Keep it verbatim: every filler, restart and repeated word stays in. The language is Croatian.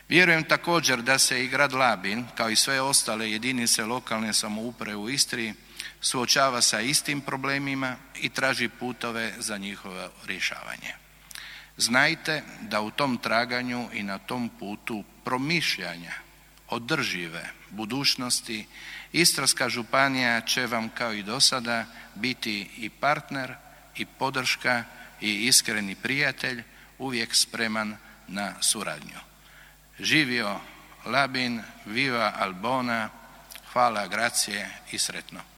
Vjerujem također da se i grad Labin, kao i sve ostale jedinice lokalne samouprave u Istri, suočava sa istim problemima i traži putove za njihovo rješavanje. Znajte da u tom traganju i na tom putu promišljanja održive budućnosti Istarska županija će vam kao i do sada biti i partner i podrška i iskreni prijatelj, uvijek spreman na suradnju. Živio Labin, viva Albona, hvala, gracije i sretno.